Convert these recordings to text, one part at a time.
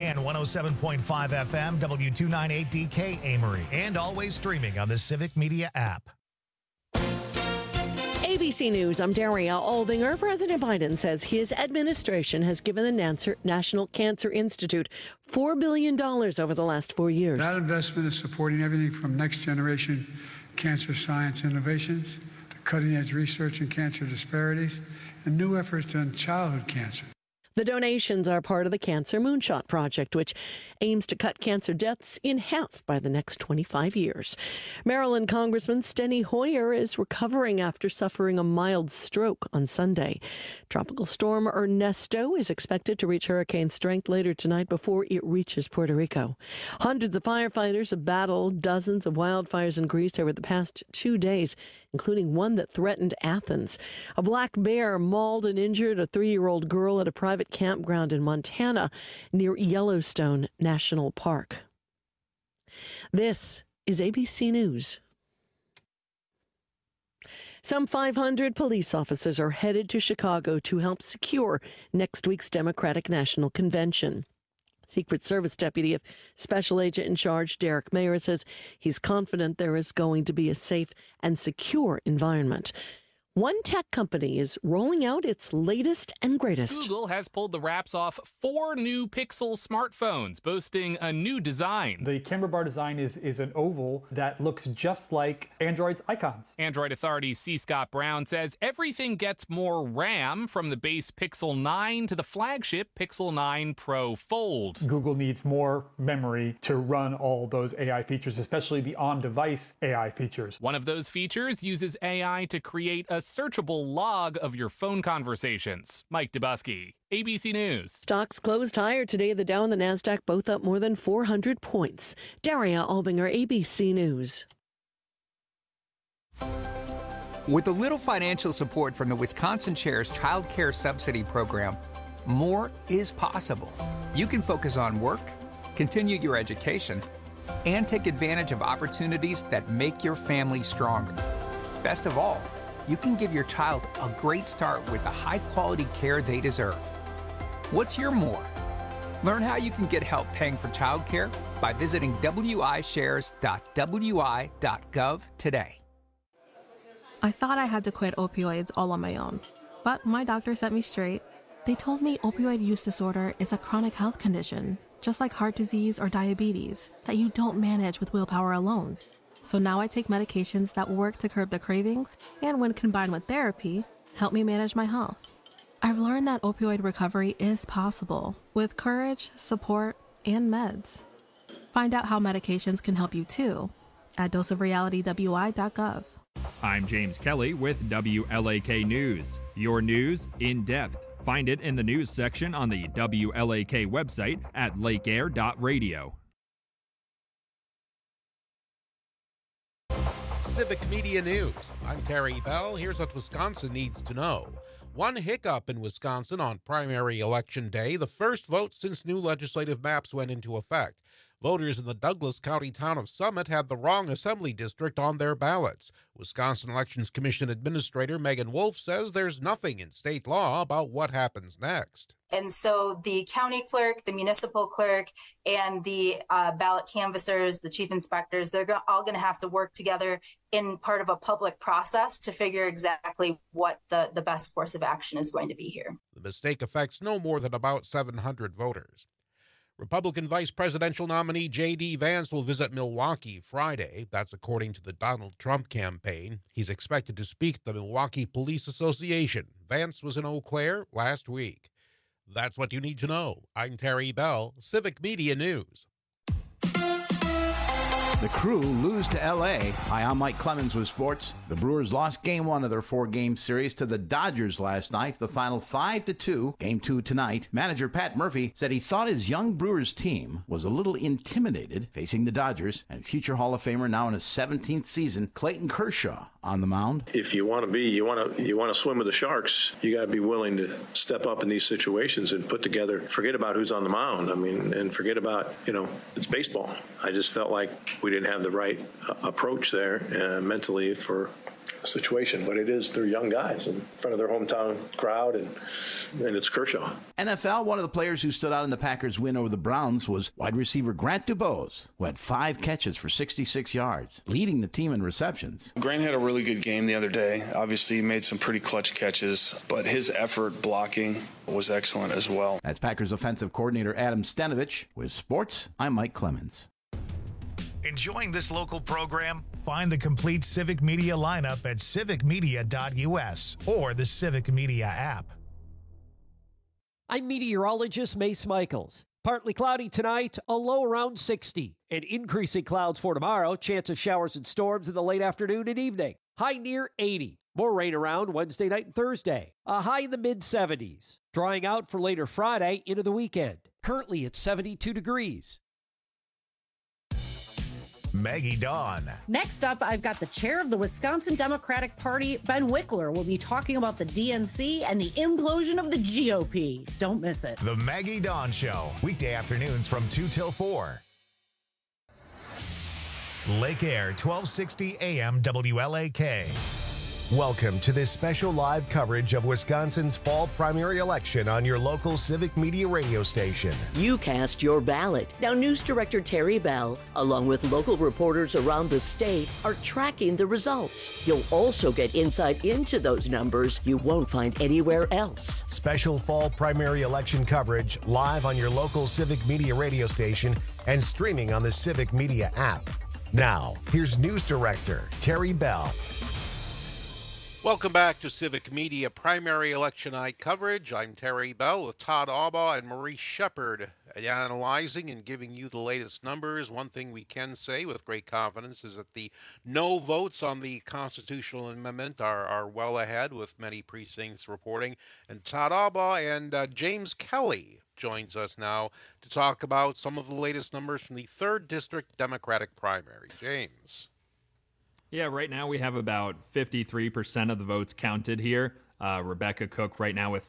and 107.5 FM, W298DK Amory, and always streaming on the Civic Media app. ABC News, I'm Daria Albinger. President Biden says his administration has given the National Cancer Institute $4 billion over the last 4 years. That investment is supporting everything from next-generation cancer science innovations to cutting-edge research in cancer disparities and new efforts on childhood cancer. The donations are part of the Cancer Moonshot Project, which aims to cut cancer deaths in half by the next 25 years. Maryland Congressman Steny Hoyer is recovering after suffering a mild stroke on Sunday. Tropical storm Ernesto is expected to reach hurricane strength later tonight before it reaches Puerto Rico. Hundreds of firefighters have battled dozens of wildfires in Greece over the past 2 days, including one that threatened Athens. A black bear mauled and injured a 3-year-old girl at a private campground in Montana near Yellowstone National Park. This is ABC News. Some 500 police officers are headed to Chicago to help secure next week's Democratic National Convention. Secret Service Deputy of Special Agent in Charge Derek Mayer says he's confident there is going to be a safe and secure environment. One tech company is rolling out its latest and greatest. Google has pulled the wraps off 4 new Pixel smartphones, boasting a new design. The camera bar design is an oval that looks just like Android's icons. Android authority C. Scott Brown says everything gets more RAM, from the base Pixel 9 to the flagship Pixel 9 Pro Fold. Google needs more memory to run all those AI features, especially the on-device AI features. One of those features uses AI to create a searchable log of your phone conversations. Mike Dubusky, ABC News. Stocks closed higher today. The Dow and the Nasdaq both up more than 400 points. Daria Albinger, ABC News. With a little financial support from the Wisconsin Chair's Child Care Subsidy Program, more is possible. You can focus on work, continue your education, and take advantage of opportunities that make your family stronger. Best of all, you can give your child a great start with the high-quality care they deserve. What's your more? Learn how you can get help paying for childcare by visiting wishares.wi.gov today. I thought I had to quit opioids all on my own, but my doctor set me straight. They told me opioid use disorder is a chronic health condition, just like heart disease or diabetes, that you don't manage with willpower alone. So now I take medications that work to curb the cravings and, when combined with therapy, help me manage my health. I've learned that opioid recovery is possible with courage, support, and meds. Find out how medications can help you too at doseofrealitywi.gov. I'm James Kelly with WLAK News. Your news in depth. Find it in the news section on the WLAK website at lakeair.radio. Civic Media News. I'm Terry Bell. Here's what Wisconsin needs to know. One hiccup in Wisconsin on primary election day, the first vote since new legislative maps went into effect. Voters in the Douglas County town of Summit had the wrong assembly district on their ballots. Wisconsin Elections Commission Administrator Megan Wolf says there's nothing in state law about what happens next. And so the county clerk, the municipal clerk, and the ballot canvassers, the chief inspectors, they're all going to have to work together in part of a public process to figure exactly what the best course of action is going to be here. The mistake affects no more than about 700 voters. Republican vice presidential nominee J.D. Vance will visit Milwaukee Friday. That's according to the Donald Trump campaign. He's expected to speak at the Milwaukee Police Association. Vance was in Eau Claire last week. That's what you need to know. I'm Terry Bell, Civic Media News. The Crew lose to L.A. Hi, I'm Mike Clemens with sports. The Brewers lost Game 1 of their 4-game series to the Dodgers last night. The final 5-2. Game 2 tonight. Manager Pat Murphy said he thought his young Brewers team was a little intimidated facing the Dodgers, and future Hall of Famer now in his 17th season, Clayton Kershaw, on the mound. If you want to swim with the Sharks, you got to be willing to step up in these situations and put together. Forget about who's on the mound. I mean, and forget about it's baseball. I just felt like we didn't have the right approach there mentally for situation. But they're young guys in front of their hometown crowd, and it's Kershaw. NFL, one of the players who stood out in the Packers' win over the Browns was wide receiver Grant DuBose, who had 5 catches for 66 yards, leading the team in receptions. Grant had a really good game the other day. Obviously, he made some pretty clutch catches, but his effort blocking was excellent as well. That's Packers offensive coordinator Adam Stenavich. With sports, I'm Mike Clemens. Enjoying this local program? Find the complete Civic Media lineup at civicmedia.us or the Civic Media app. I'm meteorologist Mace Michaels. Partly cloudy tonight, a low around 60. And increasing clouds for tomorrow, chance of showers and storms in the late afternoon and evening. High near 80. More rain around Wednesday night and Thursday. A high in the mid-70s. Drying out for later Friday into the weekend. Currently at 72 degrees. Maggie Dawn. Next up, I've got the chair of the Wisconsin Democratic Party, Ben Wickler, will be talking about the DNC and the implosion of the GOP. Don't miss it. The Maggie Dawn Show, weekday afternoons from 2 till 4. Lake Air, 1260 AM WLAK. Welcome to this special live coverage of Wisconsin's fall primary election on your local Civic Media radio station. You cast your ballot. Now, News Director Terry Bell, along with local reporters around the state, are tracking the results. You'll also get insight into those numbers you won't find anywhere else. Special fall primary election coverage live on your local Civic Media radio station and streaming on the Civic Media app. Now, here's News Director Terry Bell. Welcome back to Civic Media Primary Election Night coverage. I'm Terry Bell with Todd Albaugh and Maurice Shepard analyzing and giving you the latest numbers. One thing we can say with great confidence is that the no votes on the constitutional amendment are well ahead, with many precincts reporting. And Todd Albaugh and James Kelly joins us now to talk about some of the latest numbers from the 3rd District Democratic primary. James. Yeah, right now we have about 53% of the votes counted here. Rebecca Cook right now with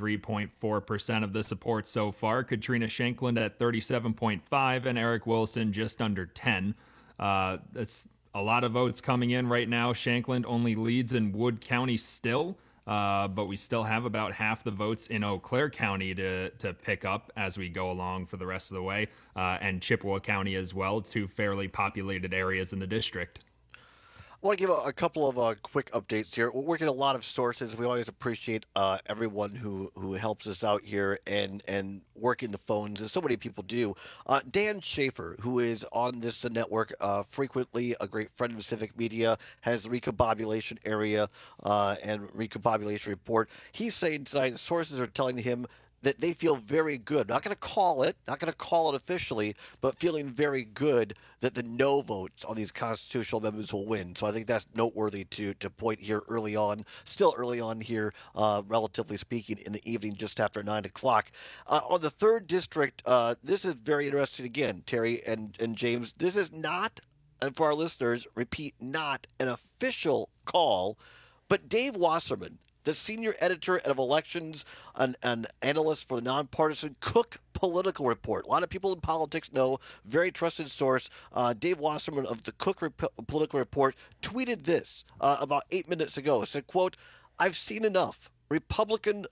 53.4% of the support so far. Katrina Shankland at 37.5% and Eric Wilson just under 10%. That's a lot of votes coming in right now. Shankland only leads in Wood County still, but we still have about half the votes in Eau Claire County to pick up as we go along for the rest of the way, and Chippewa County as well, 2 fairly populated areas in the district. I want to give a couple of quick updates here. We're working a lot of sources. We always appreciate everyone who helps us out here and working the phones, as so many people do. Dan Schaefer, who is on this network frequently, a great friend of Civic Media, has the recombobulation area and recombobulation report. He's saying tonight sources are telling him that they feel very good. Not going to call it officially, but feeling very good that the no votes on these constitutional amendments will win. So I think that's noteworthy to point here early on, still early on here, relatively speaking, in the evening just after 9 o'clock. On the 3rd District, this is very interesting again, Terry and James. This is not, and for our listeners, repeat, not an official call, but Dave Wasserman, the senior editor of elections and analyst for the nonpartisan Cook Political Report. A lot of people in politics know, very trusted source. Dave Wasserman of the Cook Political Report tweeted this about 8 minutes ago. It said, quote, "I've seen enough. Rebecca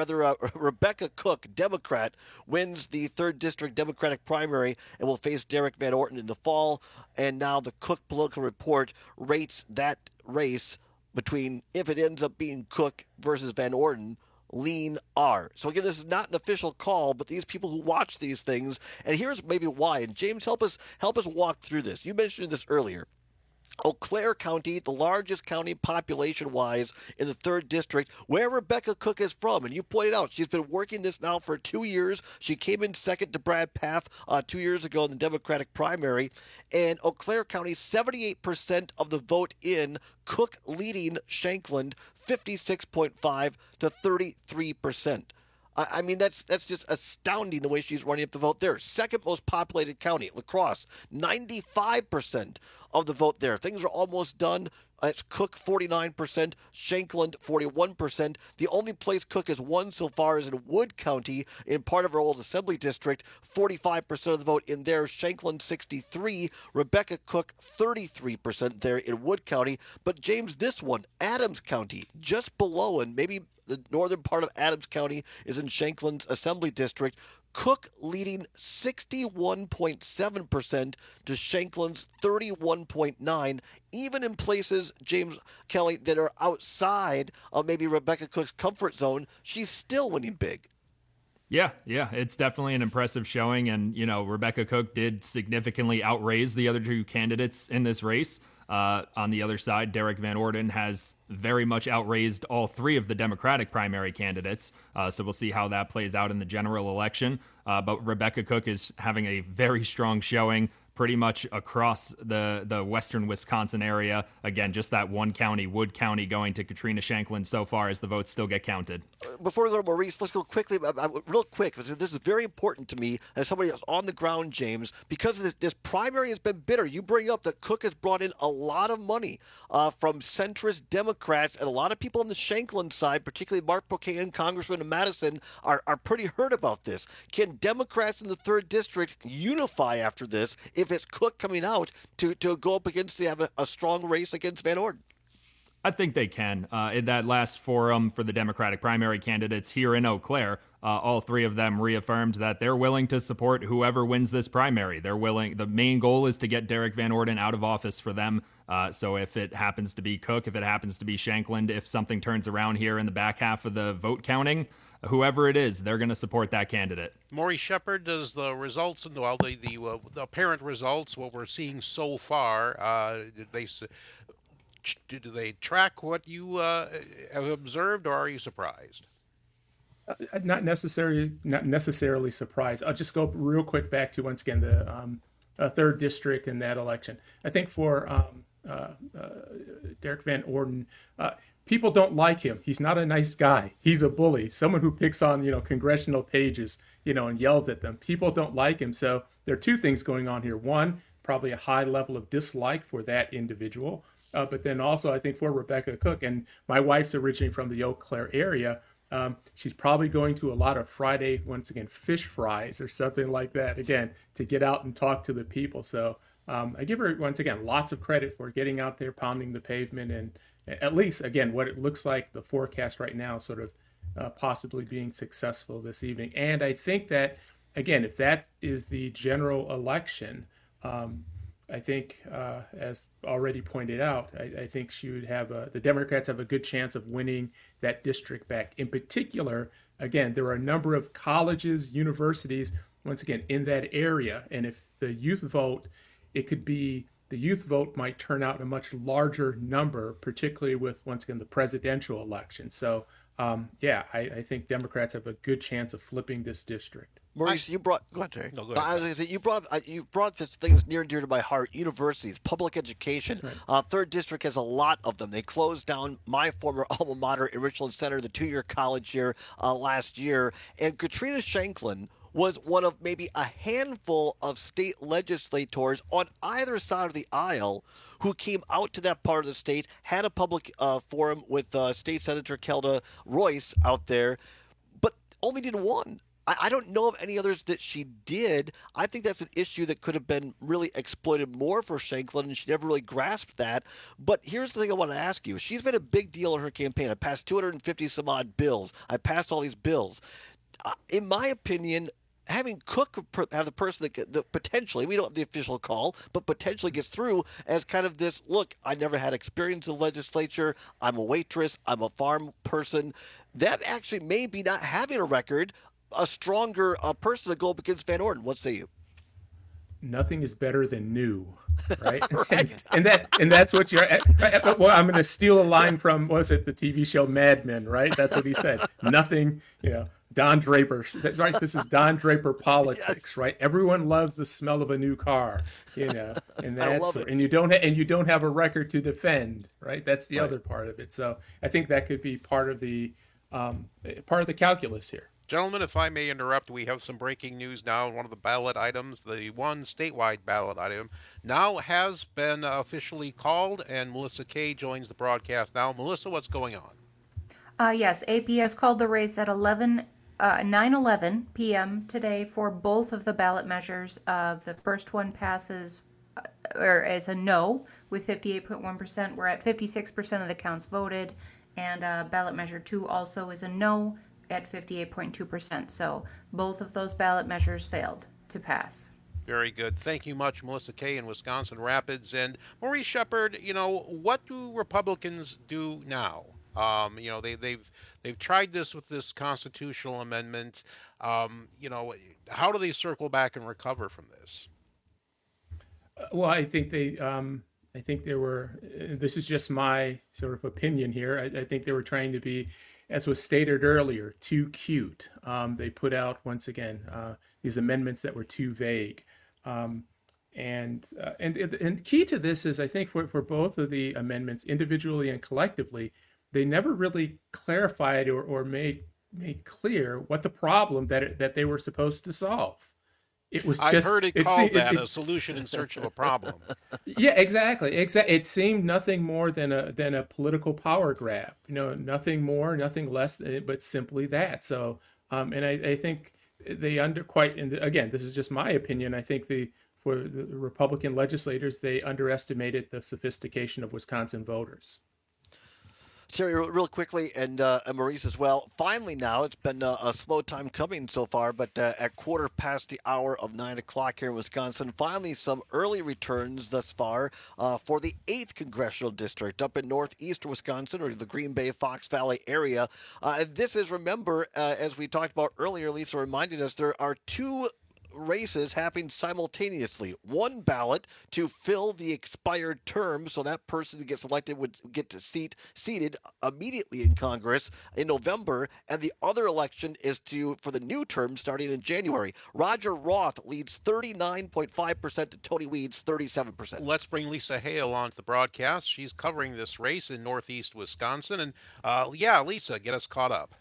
Cook, Democrat, wins the 3rd District Democratic primary and will face Derek Van Orton in the fall. And now the Cook Political Report rates that race between, if it ends up being Cook versus Van Orton, lean R." So again, this is not an official call, but these people who watch these things, and here's maybe why. And James, help us walk through this. You mentioned this earlier. Eau Claire County, the largest county population-wise in the 3rd District, where Rebecca Cook is from. And you pointed out she's been working this now for 2 years. She came in second to Brad Pfaff 2 years ago in the Democratic primary. And Eau Claire County, 78% of the vote in, Cook leading Shankland 56.5 to 33%. I mean, that's just astounding the way she's running up the vote there. Second most populated county, La Crosse, 95% of the vote there. Things are almost done. It's Cook 49%, Shankland 41%. The only place Cook has won so far is in Wood County, in part of her old assembly district. 45% of the vote in there. Shankland 63%, Rebecca Cook 33% there in Wood County. But James, this one, Adams County, just below, and maybe the northern part of Adams County is in Shankland's assembly district. Cook leading 61.7% to Shankland's 31.9%, even in places, James Kelly, that are outside of maybe Rebecca Cook's comfort zone, she's still winning big. Yeah, it's definitely an impressive showing. And, Rebecca Cook did significantly outraise the other two candidates in this race. On the other side, Derek Van Orden has very much outraised all three of the Democratic primary candidates. So we'll see how that plays out in the general election. But Rebecca Cook is having a very strong showing pretty much across the western Wisconsin area. Again, just that one county, Wood County, going to Katrina Shankland so far as the votes still get counted. Before we go to Maurice, let's go quickly, real quick, because this is very important to me as somebody that's on the ground, James, because this primary has been bitter. You bring up that Cook has brought in a lot of money from centrist Democrats, and a lot of people on the Shankland side, particularly Mark Pocan, Congressman of Madison, are pretty hurt about this. Can Democrats in the 3rd District unify after this if it's Cook coming out to go up against, to have a strong race against Van Orden? I think they can. In that last forum for the Democratic primary candidates here in Eau Claire, all three of them reaffirmed that they're willing to support whoever wins this primary. They're willing. The main goal is to get Derek Van Orden out of office for them. So if it happens to be Cook, if it happens to be Shankland, if something turns around here in the back half of the vote counting, whoever it is, they're going to support that candidate. Maurice Shepard, does the results, the apparent results, what we're seeing so far, do they track what you have observed, or are you surprised? Not necessarily surprised. I'll just go real quick back to, once again, the 3rd District in that election. I think for Derek Van Orden, people don't like him. He's not a nice guy. He's a bully, someone who picks on, congressional pages, and yells at them. People don't like him. So there are two things going on here. One, probably a high level of dislike for that individual. But then also, I think for Rebecca Cook, and my wife's originally from the Eau Claire area, she's probably going to a lot of Friday, once again, fish fries or something like that, again, to get out and talk to the people. So I give her, once again, lots of credit for getting out there, pounding the pavement, and at least, again, what it looks like the forecast right now, sort of possibly being successful this evening. And I think that, again, if that is the general election, I think, as already pointed out, I think she would have the Democrats have a good chance of winning that district back. In particular, again, there are a number of colleges, universities, once again, in that area. And if the youth vote, it could be the youth vote might turn out in a much larger number, particularly with, once again, the presidential election. So, I think Democrats have a good chance of flipping this district. Maurice, you brought. Go ahead, Terry. No, go ahead. I was going to say you brought this things near and dear to my heart. Universities, public education. Right. 3rd District has a lot of them. They closed down my former alma mater in Richland Center, the 2-year college here last year, and Katrina Shankland was one of maybe a handful of state legislators on either side of the aisle who came out to that part of the state, had a public forum with State Senator Kelda Royce out there, but only did one. I don't know of any others that she did. I think that's an issue that could have been really exploited more for Shankland, and she never really grasped that. But here's the thing I want to ask you. She's been a big deal in her campaign. I passed 250 some odd bills. I passed all these bills. In my opinion, having Cook have the person that potentially, we don't have the official call, but potentially gets through as kind of this, look, I never had experience in the legislature. I'm a waitress. I'm a farm person. That actually may be not having a record a stronger person to go up against Van Orden. What say you? Nothing is better than new, right? Right. and that's what you're. Well, I'm going to steal a line from, what was it, the TV show Mad Men, right? That's what he said. Nothing, Don Draper, right? This is Don Draper politics, yes. Right? Everyone loves the smell of a new car, and that's and you don't have a record to defend, right? That's the other part of it. So I think that could be part of the calculus here. Gentlemen, if I may interrupt, we have some breaking news now. One of the ballot items, the one statewide ballot item, now has been officially called, and Melissa Kay joins the broadcast now. Melissa, what's going on? Yes, APS called the race at 9:11 p.m. today for both of the ballot measures. The first one passes or as a no with 58.1%. We're at 56% of the counts voted, and ballot measure 2 also is a no at 58.2%. So both of those ballot measures failed to pass. Very good. Thank you much, Melissa Kay in Wisconsin Rapids. And Maurice Shepard, what do Republicans do now? They've tried this with this constitutional amendment. How do they circle back and recover from this? Well, I think they were, this is just my sort of opinion here. I think they were trying to be, as was stated earlier, too cute. They put out, once again, these amendments that were too vague. And key to this is, I think, for both of the amendments, individually and collectively, they never really clarified or made clear what the problem that they were supposed to solve. It was just, I've heard it called a solution in search of a problem. Yeah, exactly. It seemed nothing more than a political power grab. Nothing more, nothing less, but simply that. So, and I think they again, this is just my opinion. I think for the Republican legislators, they underestimated the sophistication of Wisconsin voters. Terry, real quickly, and Maurice as well. Finally now, it's been a slow time coming so far, but at 9:15 here in Wisconsin, finally some early returns thus far for the 8th Congressional District up in northeast Wisconsin, or the Green Bay, Fox Valley area. This is, remember, as we talked about earlier, Lisa reminded us, there are 2 races happening simultaneously. One ballot to fill the expired term, so that person who gets elected would get to seated immediately in Congress in November, and the other election is for the new term starting in January. Roger Roth leads 39.5% to Tony Weed's 37%. Let's bring Lisa Hale on to the broadcast. She's covering this race in northeast Wisconsin, and Lisa, get us caught up.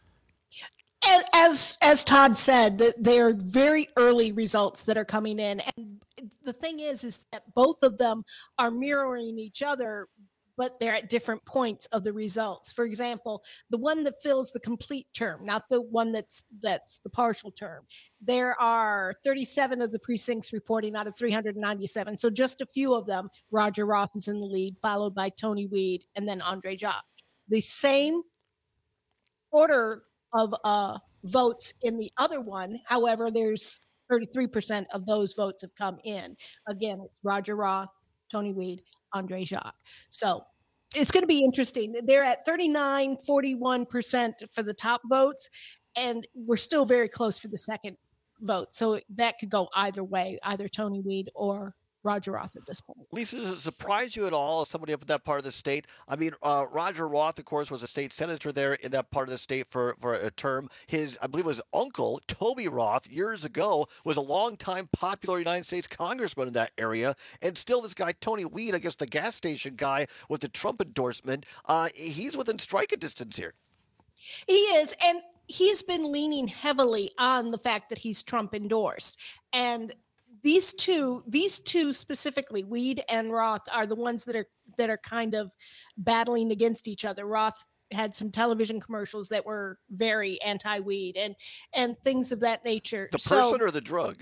As Todd said, they are very early results that are coming in. And the thing is that both of them are mirroring each other, but they're at different points of the results. For example, the one that fills the complete term, not the one that's the partial term. There are 37 of the precincts reporting out of 397. So just a few of them, Roger Roth is in the lead, followed by Tony Weed and then Andre Jacques. The same order of votes in the other one. However, there's 33% of those votes have come in. Again, it's Roger Roth, Tony Weed, Andre Jacques. So it's going to be interesting. They're at 41% for the top votes, and we're still very close for the second vote. So that could go either way, either Tony Weed or Roger Roth at this point. Lisa, does it surprise you at all as somebody up in that part of the state? I mean, Roger Roth, of course, was a state senator there in that part of the state for a term. I believe his uncle, Toby Roth, years ago, was a longtime popular United States congressman in that area. And still this guy, Tony Weed, I guess the gas station guy with the Trump endorsement, he's within striking distance here. He is, and he's been leaning heavily on the fact that he's Trump endorsed. And these two specifically, Weed and Roth, are the ones that are kind of battling against each other. Roth had some television commercials that were very anti-weed and things of that nature. The person or the drug?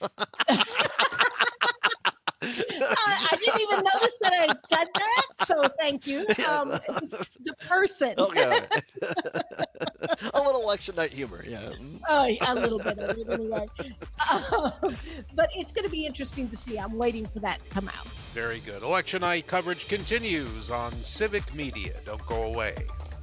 I didn't even notice that I had said that, so thank you. The person. Okay. A little election night humor, yeah. Oh, a little bit of it anyway. But it's going to be interesting to see. I'm waiting for that to come out. Very good. Election night coverage continues on Civic Media. Don't go away.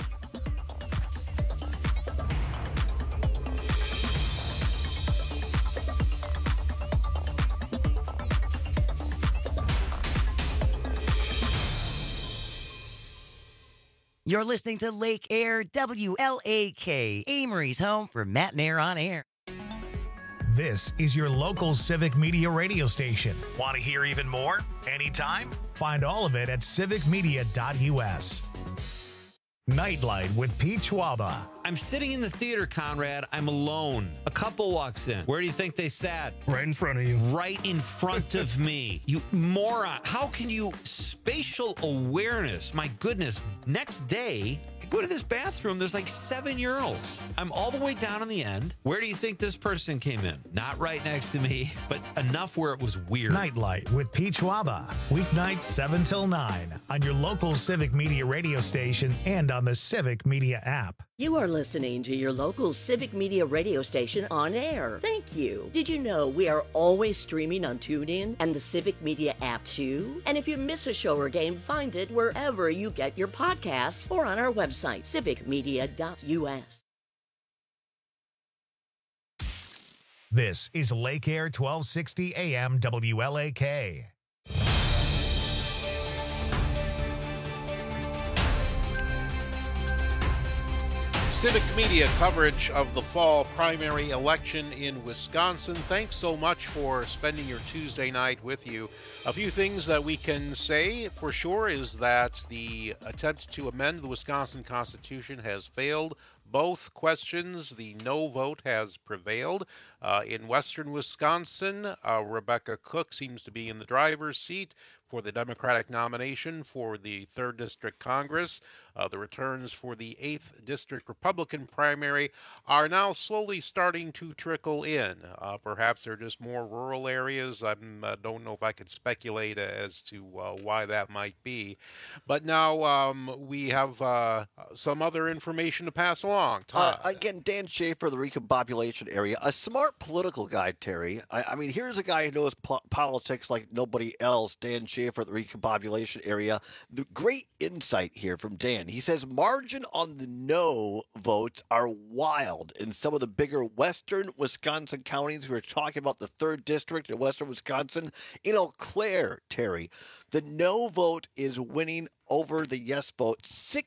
You're listening to Lake Air WLAK, Amory's home for Matt and Air on Air. This is your local Civic Media radio station. Want to hear even more? Anytime? Find all of it at civicmedia.us. Nightlight with Pete Schwaba. I'm sitting in the theater, Conrad. I'm alone. A couple walks in. Where do you think they sat? Right in front of you. Right in front of me. You moron. How can you... Spatial awareness. My goodness. Next day... Go to this bathroom, there's like 7 urinals. I'm all the way down on the end. Where do you think this person came in? Not right next to me, but enough where it was weird. Nightlight with Peach Waba. Weeknights 7 till 9 on your local Civic Media radio station and on the Civic Media app. You are listening to your local Civic Media radio station on air. Thank you. Did you know we are always streaming on TuneIn and the Civic Media app too? And if you miss a show or game, find it wherever you get your podcasts or on our website, civicmedia.us. This is Lake Air 1260 AM WLAK. Civic Media coverage of the fall primary election in Wisconsin. Thanks so much for spending your Tuesday night with you. A few things that we can say for sure is that the attempt to amend the Wisconsin Constitution has failed. Both questions, the no vote has prevailed. In western Wisconsin, Rebecca Cook seems to be in the driver's seat for the Democratic nomination for the 3rd District Congress. The returns for the 8th District Republican primary are now slowly starting to trickle in. Perhaps they're just more rural areas. I don't know if I could speculate as to why that might be. But now we have some other information to pass along. Again, Dan Schaefer, the recombobulation area, a smart political guy, Terry. I mean, here's a guy who knows politics like nobody else, Dan Schaefer, the recombobulation area. The great insight here from Dan. He says margin on the no votes are wild in some of the bigger western Wisconsin counties. We were talking about the 3rd District in western Wisconsin. In Eau Claire, Terry, the no vote is winning over the yes vote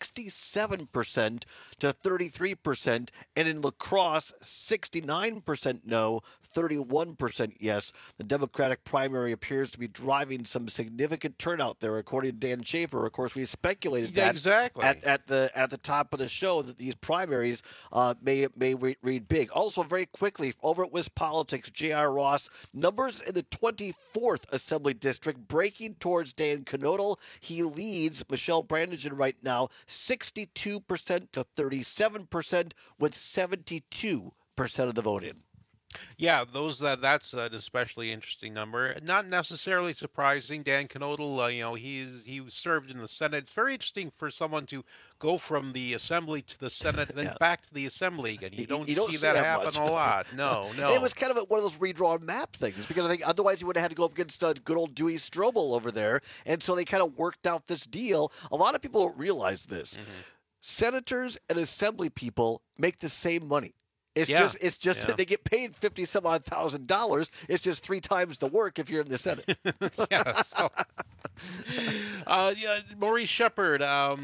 67% to 33%, and in La Crosse 69% no, 31% yes. The Democratic primary appears to be driving some significant turnout there, according to Dan Schaefer. Of course, we speculated that exactly at the top of the show that these primaries may read big. Also, very quickly, over at WisPolitics, J.R. Ross, numbers in the 24th Assembly District breaking towards Dan Knodel. He leads Michelle Brannigan right now 62% to 37% with 72% of the vote in. Yeah, that's an especially interesting number. Not necessarily surprising. Dan Knodel, he served in the Senate. It's very interesting for someone to go from the Assembly to the Senate and then back to the Assembly again. You don't see that happen much. a lot. No. And it was kind of one of those redrawn map things, because I think otherwise you would have had to go up against good old Dewey Strobel over there. And so they kind of worked out this deal. A lot of people don't realize this. Mm-hmm. Senators and Assembly people make the same money. It's just that they get paid $50,000. It's just 3 times the work if you're in the Senate. Maurice Shepard,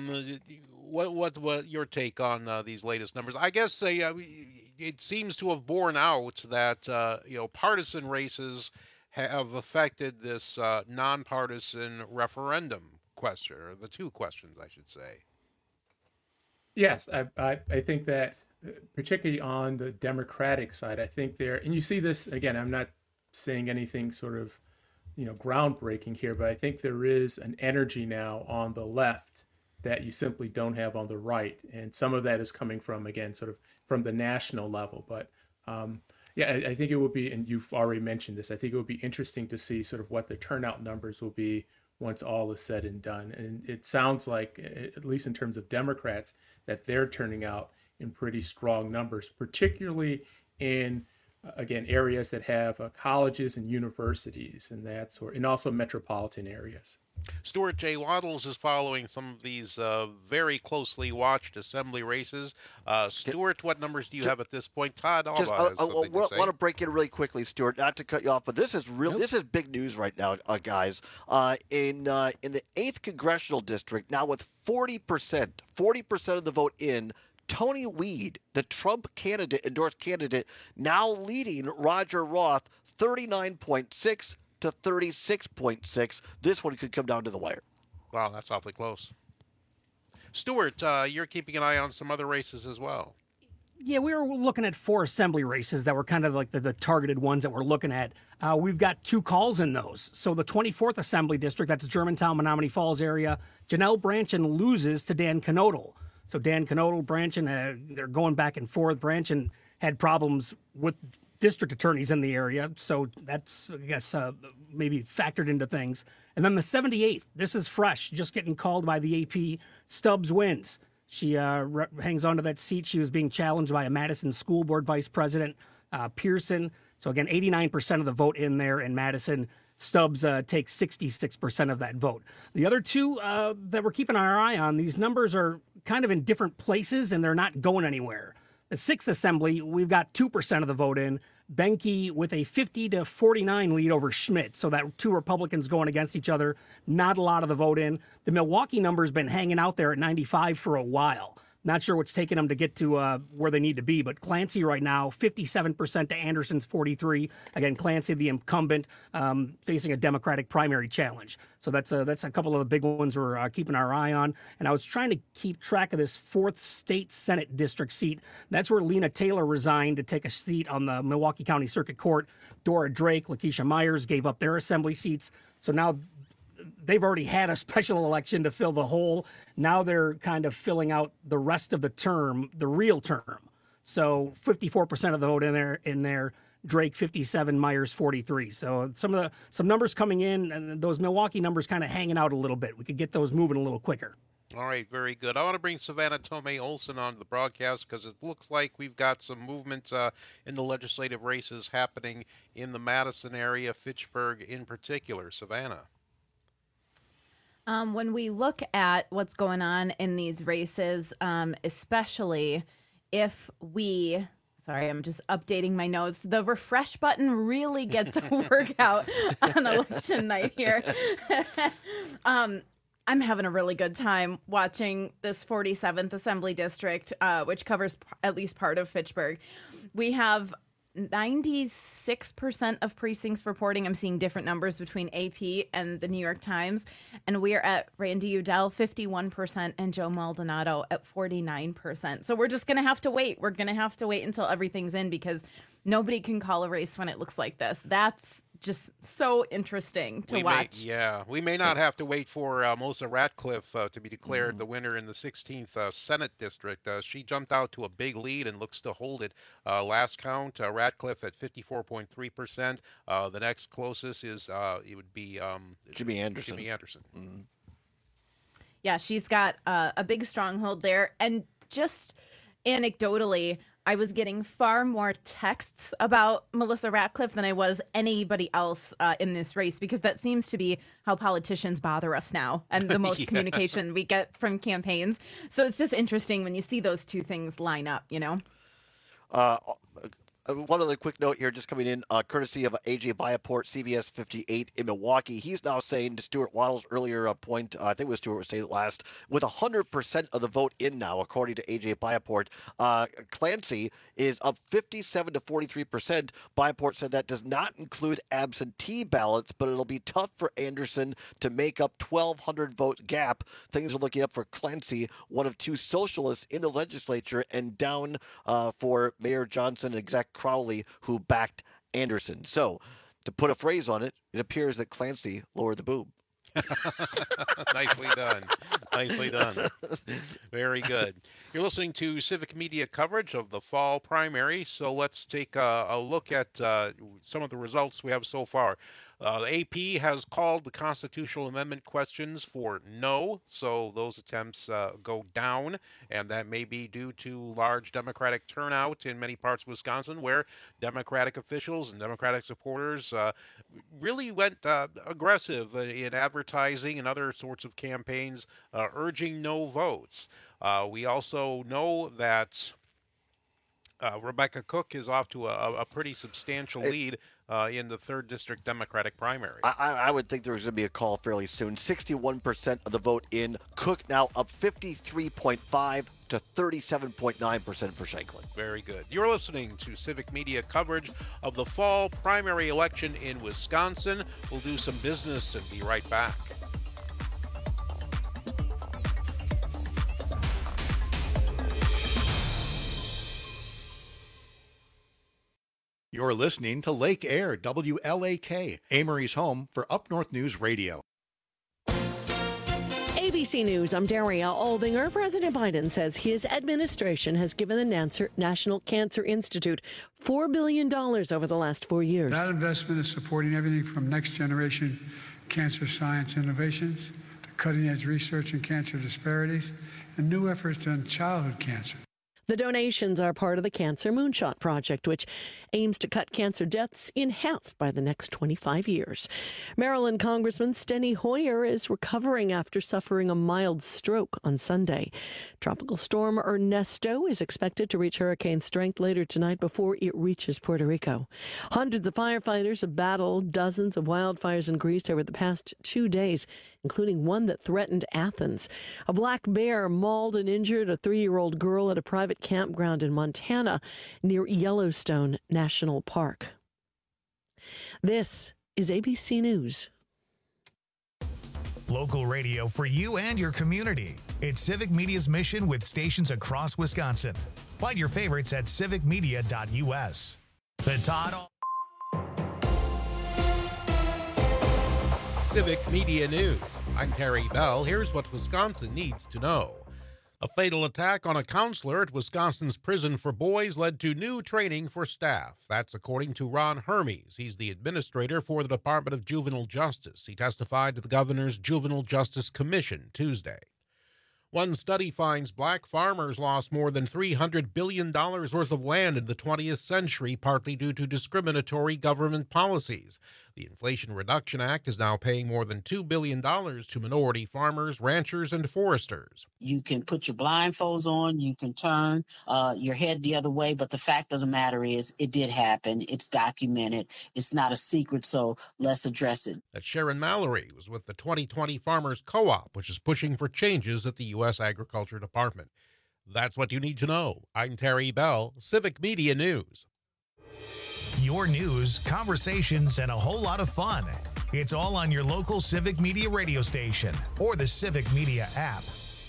what your take on these latest numbers? I guess it seems to have borne out that partisan races have affected this nonpartisan referendum question, or the 2 questions, I should say. Yes, I think that. Particularly on the Democratic side, I think and you see this, again, I'm not saying anything sort of, groundbreaking here, but I think there is an energy now on the left that you simply don't have on the right. And some of that is coming from, again, sort of from the national level. But I think it will be, and you've already mentioned this, I think it will be interesting to see sort of what the turnout numbers will be once all is said and done. And it sounds like, at least in terms of Democrats, that they're turning out in pretty strong numbers, particularly in, again, areas that have colleges and universities and that sort, and also metropolitan areas. Stuart J. Waddles is following some of these very closely watched Assembly races. Stuart, what numbers do you have at this point? Todd Alba has something to say. I want to break in really quickly, Stuart, not to cut you off, but this is This is big news right now, guys. In the 8th Congressional District, now with 40% of the vote in, Tony Weed, the Trump endorsed candidate, now leading Roger Roth 39.6 to 36.6. This one could come down to the wire. Wow, that's awfully close. Stuart, you're keeping an eye on some other races as well. Yeah, we were looking at 4 assembly races that were kind of like the targeted ones that we're looking at. We've got 2 calls in those. So the 24th Assembly District, that's Germantown, Menominee Falls area, Janelle Branchin loses to Dan Knodel. So Dan Knodel, Branchin, they're going back and forth. Branchin had problems with district attorneys in the area, so that's, I guess, maybe factored into things. And then the 78th, this is fresh, just getting called by the AP. Stubbs wins. She hangs on to that seat. She was being challenged by a Madison School Board Vice President, Pearson. So again, 89% of the vote in there in Madison. Stubbs takes 66% of that vote. The other 2 that we're keeping our eye on, these numbers are kind of in different places and they're not going anywhere. The 6th Assembly, we've got 2% of the vote in. Benke with a 50-49 lead over Schmidt. So that 2 Republicans going against each other. Not a lot of the vote in. The Milwaukee number's been hanging out there at 95 for a while. Not sure what's taking them to get to where they need to be, but Clancy right now, 57% to Anderson's 43. Again, Clancy, the incumbent, facing a Democratic primary challenge. So that's a couple of the big ones we're keeping our eye on. And I was trying to keep track of this 4th State Senate District seat. That's where Lena Taylor resigned to take a seat on the Milwaukee County Circuit Court. Dora Drake, Lakeisha Myers gave up their assembly seats. So now they've already had a special election to fill the hole. Now they're kind of filling out the rest of the term, the real term. So 54% of the vote in there. Drake 57, Myers 43. So some numbers coming in, and those Milwaukee numbers kind of hanging out a little bit. We could get those moving a little quicker. All right, very good. I want to bring Savannah Tomei Olson onto the broadcast because it looks like we've got some movement in the legislative races happening in the Madison area, Fitchburg in particular. Savannah. When we look at what's going on in these races, especially if we, sorry, I'm just updating my notes. The refresh button really gets a workout on election night here. I'm having a really good time watching this 47th Assembly District, which covers at least part of Fitchburg. We have 96% of precincts reporting. I'm seeing different numbers between AP and the New York Times. And we are at Randy Udell, 51%, and Joe Maldonado at 49%. So we're just going to have to wait. We're going to have to wait until everything's in because nobody can call a race when it looks like this. That's just so interesting to watch. We may not have to wait for Melissa Ratcliffe to be declared the winner in the 16th Senate District. She jumped out to a big lead and looks to hold it. Last count, Ratcliffe at 54.3%. The next closest is it would be Jimmy Anderson. Mm-hmm. Yeah, she's got a big stronghold there. And just anecdotally, I was getting far more texts about Melissa Ratcliffe than I was anybody else in this race, because that seems to be how politicians bother us now and the most communication we get from campaigns. So it's just interesting when you see those two things line up, you know? One other quick note here, just coming in, courtesy of AJ Biaport, CBS 58 in Milwaukee. He's now saying to Stuart Waddle's earlier point, I think it was Stuart was saying it last, with 100% of the vote in now, according to AJ Biaport, Clancy is up 57 to 43%. Biaport said that does not include absentee ballots, but it'll be tough for Anderson to make up 1,200 vote gap. Things are looking up for Clancy, one of two socialists in the legislature, and down for Mayor Johnson and Exec Crowley, who backed Anderson. So, to put a phrase on it, it appears that Clancy lowered the boob. Nicely done. Nicely done. Very good. You're listening to Civic Media coverage of the fall primary, so let's take a look at some of the results we have so far. The AP has called the constitutional amendment questions for no, so those attempts go down, and that may be due to large Democratic turnout in many parts of Wisconsin, where Democratic officials and Democratic supporters really went aggressive in advertising and other sorts of campaigns urging no votes. We also know that Rebecca Cook is off to a pretty substantial lead in the 3rd District Democratic primary. I would think there was going to be a call fairly soon. 61% of the vote in. Cook now up 53.5 to 37.9% for Shanklin. Very good. You're listening to Civic Media coverage of the fall primary election in Wisconsin. We'll do some business and be right back. You're listening to Lake Air, WLAK, Amory's home for Up North News Radio. ABC News, I'm Daria Albinger. President Biden says his administration has given the National Cancer Institute $4 billion over the last 4 years. That investment is supporting everything from next-generation cancer science innovations to cutting-edge research in cancer disparities and new efforts on childhood cancer. The donations are part of the Cancer Moonshot Project, which aims to cut cancer deaths in half by the next 25 years. Maryland Congressman Steny Hoyer is recovering after suffering a mild stroke on Sunday. Tropical storm Ernesto is expected to reach hurricane strength later tonight before it reaches Puerto Rico. Hundreds of firefighters have battled dozens of wildfires in Greece over the past 2 days, including one that threatened Athens. A black bear mauled and injured a 3-year-old girl at a private campground in Montana near Yellowstone National Park. This is ABC News. Local radio for you and your community. It's Civic Media's mission with stations across Wisconsin. Find your favorites at civicmedia.us. The Todd. Civic Media News. I'm Terry Bell. Here's what Wisconsin needs to know. A fatal attack on a counselor at Wisconsin's prison for boys led to new training for staff. That's according to Ron Hermes. He's the administrator for the Department of Juvenile Justice. He testified to the governor's Juvenile Justice Commission Tuesday. One study finds black farmers lost more than $300 billion worth of land in the 20th century, partly due to discriminatory government policies. The Inflation Reduction Act is now paying more than $2 billion to minority farmers, ranchers, and foresters. You can put your blindfolds on, you can turn your head the other way, but the fact of the matter is it did happen. It's documented. It's not a secret, so let's address it. That Sharon Mallory was with the 2020 Farmers Co-op, which is pushing for changes at the U.S. Agriculture Department. That's what you need to know. I'm Terry Bell, Civic Media News. Your news, conversations, and a whole lot of fun. It's all on your local Civic Media radio station or the Civic Media app.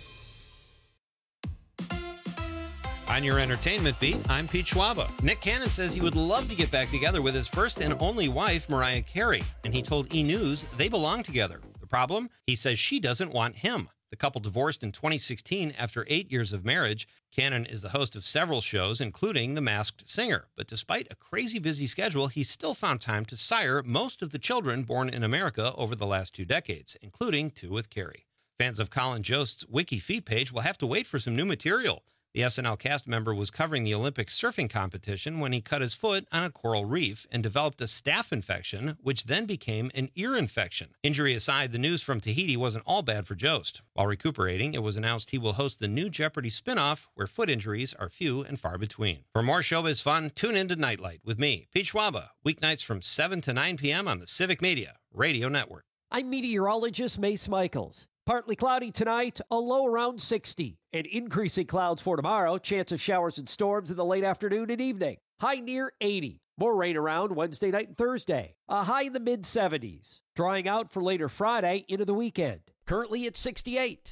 On your entertainment beat, I'm Pete Schwaba. Nick Cannon says he would love to get back together with his first and only wife, Mariah Carey, and he told E! News they belong together. The problem? He says she doesn't want him. The couple divorced in 2016 after 8 years of marriage. Cannon is the host of several shows, including The Masked Singer. But despite a crazy busy schedule, he still found time to sire most of the children born in America over the last 2 decades, including 2 with Carey. Fans of Colin Jost's Wiki feed page will have to wait for some new material. The SNL cast member was covering the Olympic surfing competition when he cut his foot on a coral reef and developed a staph infection, which then became an ear infection. Injury aside, the news from Tahiti wasn't all bad for Jost. While recuperating, it was announced he will host the new Jeopardy spinoff, where foot injuries are few and far between. For more showbiz fun, tune into Nightlight with me, Pete Schwaba, weeknights from 7 to 9 p.m. on the Civic Media Radio Network. I'm meteorologist Mace Michaels. Partly cloudy tonight, a low around 60. And increasing clouds for tomorrow, chance of showers and storms in the late afternoon and evening. High near 80. More rain around Wednesday night and Thursday. A high in the mid-70s. Drying out for later Friday into the weekend. Currently at 68.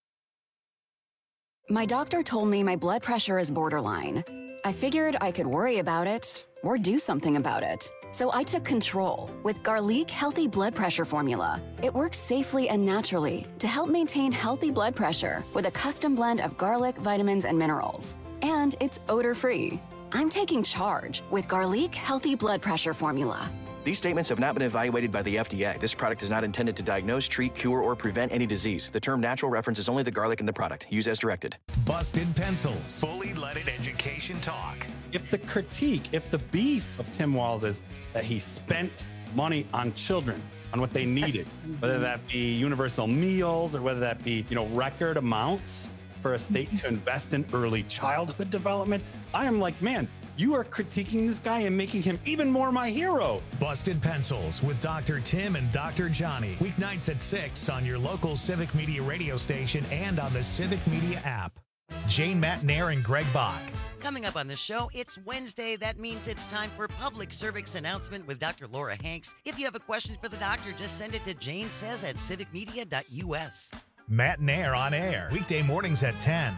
My doctor told me my blood pressure is borderline. I figured I could worry about it or do something about it. So I took control with Garlic Healthy Blood Pressure Formula. It works safely and naturally to help maintain healthy blood pressure with a custom blend of garlic, vitamins, and minerals. And it's odor-free. I'm taking charge with Garlic Healthy Blood Pressure Formula. These statements have not been evaluated by the FDA. This product is not intended to diagnose, treat, cure, or prevent any disease. The term natural references only the garlic in the product. Use as directed. Busted Pencils. Fully leaded education talk. If the beef of Tim Walz is that he spent money on children, on what they needed, whether that be universal meals or whether that be, record amounts for a state to invest in early childhood development, I am like, man, you are critiquing this guy and making him even more my hero. Busted Pencils with Dr. Tim and Dr. Johnny. Weeknights at 6 on your local Civic Media radio station and on the Civic Media app. Jane Matnair and Greg Bach. Coming up on the show, it's Wednesday. That means it's time for Public Service Announcement with Dr. Laura Hanks. If you have a question for the doctor, just send it to janesays@civicmedia.us. Matnair on air. Weekday mornings at 10.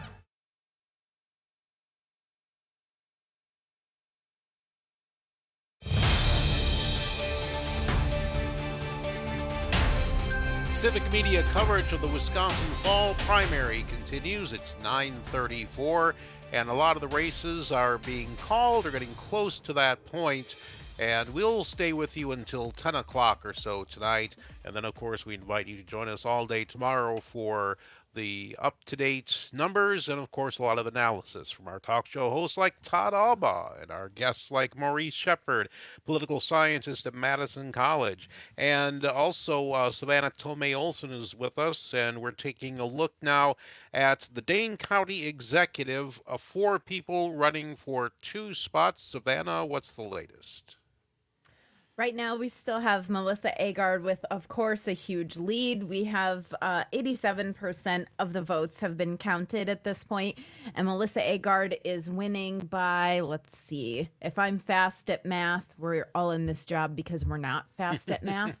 Civic Media coverage of the Wisconsin Fall Primary continues. It's 9:34, and a lot of the races are being called or getting close to that point. And we'll stay with you until 10 o'clock or so tonight. And then, of course, we invite you to join us all day tomorrow for the up-to-date numbers and, of course, a lot of analysis from our talk show hosts like Todd Alba and our guests like Maurice Shepard, political scientist at Madison College. And also Savannah Tomei Olson is with us, and we're taking a look now at the Dane County Executive, 4 people running for 2 spots. Savannah, what's the latest? Right now, we still have Melissa Agard with, of course, a huge lead. We have 87% of the votes have been counted at this point, and Melissa Agard is winning by, let's see, if I'm fast at math, we're all in this job because we're not fast at math.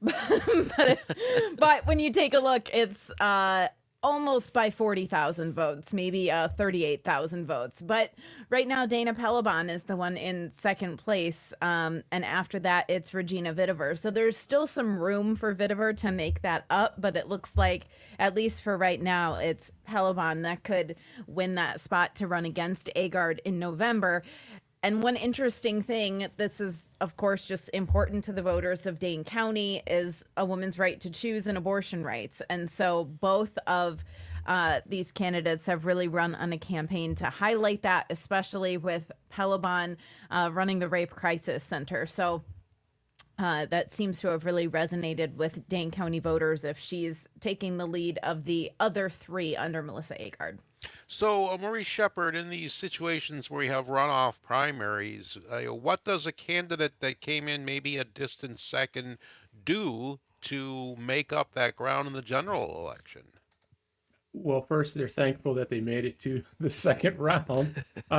but when you take a look, it's almost by 40,000 votes, maybe 38,000 votes. But right now, Dana Pelobon is the one in second place. And after that, it's Regina Vitiver. So there's still some room for Vitiver to make that up. But it looks like, at least for right now, it's Pelobon that could win that spot to run against Agard in November. And one interesting thing, this is, of course, just important to the voters of Dane County, is a woman's right to choose and abortion rights. And so both of these candidates have really run on a campaign to highlight that, especially with Pelobon running the Rape Crisis Center. So that seems to have really resonated with Dane County voters if she's taking the lead of the other 3 under Melissa Agard. So, Maurice Shepard, in these situations where you have runoff primaries, what does a candidate that came in maybe a distant second do to make up that ground in the general election? Well, first, they're thankful that they made it to the second round.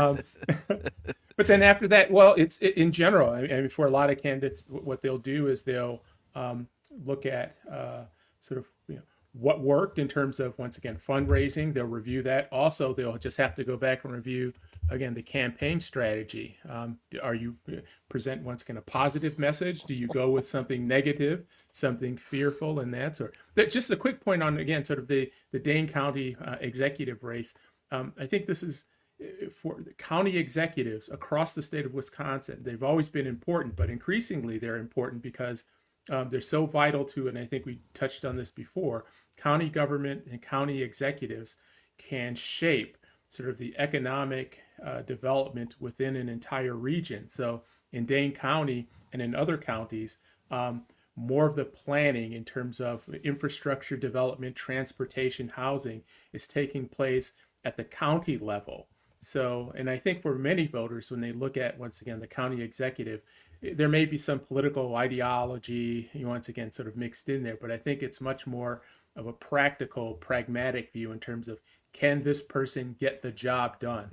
But then after that, well, it's in general. I mean, for a lot of candidates, what they'll do is they'll look at sort of what worked in terms of, once again, fundraising. They'll review that. Also, they'll just have to go back and review, again, the campaign strategy. Are you present, once again, a positive message? Do you go with something negative, something fearful, and that sort? Just a quick point on, again, sort of the Dane County executive race. I think this is for the county executives across the state of Wisconsin. They've always been important, but increasingly they're important because they're so vital to, and I think we touched on this before, county government and county executives can shape sort of the economic development within an entire region. So in Dane County and in other counties, more of the planning in terms of infrastructure development, transportation, housing is taking place at the county level. So, and I think for many voters, when they look at, once again, the county executive, there may be some political ideology, once again, sort of mixed in there, but I think it's much more of a practical, pragmatic view in terms of, can this person get the job done,